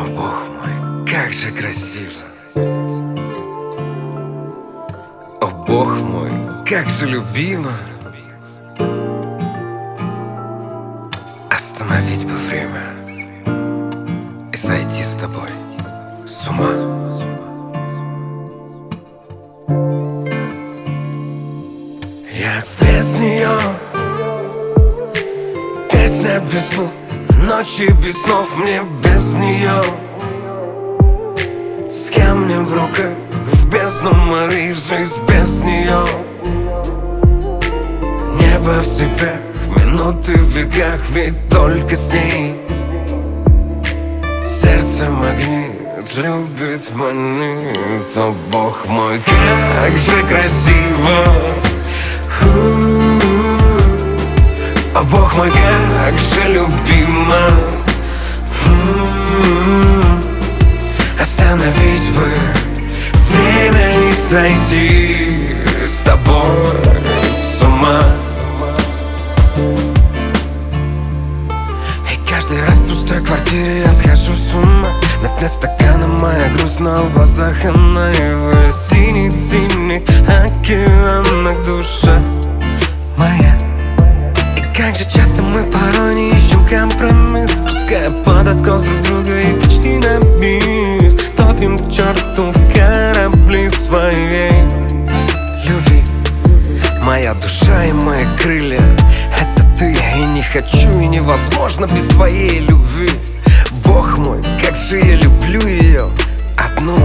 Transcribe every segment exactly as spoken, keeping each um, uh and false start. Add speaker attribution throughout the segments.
Speaker 1: О, Бог мой, как же красиво! О, Бог мой, как же любимо! Остановить бы время и сойти с тобой с ума. Я без нее, песня без слов, ночи без снов, мне без нее. С камнем в руках, в бездну морей, жизнь без нее. Небо в цепях, минуты в веках, ведь только с ней сердце магнит, любит, манит. О, Бог мой, как же красиво! О, Бог мой, как же любимо! Остановить бы время и сойти с тобой с ума. И каждый раз в пустой квартире я схожу с ума. На дне стакана моя грусть, но в глазах она и в синих-синих океанах душа моя. И как же часто мы порой не ищем компромисс, пуская под откос друг друга и почти на бис. Топим к черту в корабли своей любви. Моя душа и мои крылья — это ты. И не хочу, и невозможно без твоей любви. Бог мой, как же я люблю ее одну.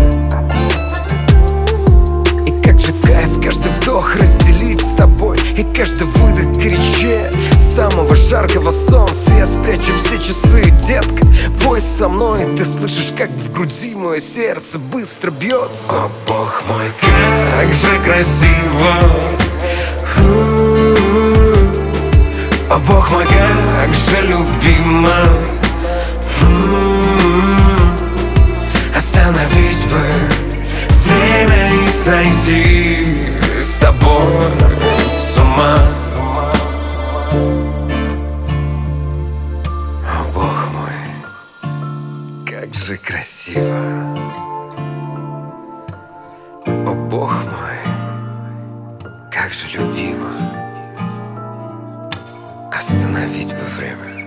Speaker 1: И как же в кайф каждый вдох разделить с тобой, и каждый выдох горячее самого жаркого солнца. Я спрячу все часы, детка, пой со мной. Ты слышишь, как в груди мое сердце быстро бьется. О, Бог мой, как же красиво! О, Бог мой, как же любимо! Остановить бы время и сойти с тобой с ума. О, Бог мой, как же красиво! О, Бог мой, как же любимо! Остановить бы время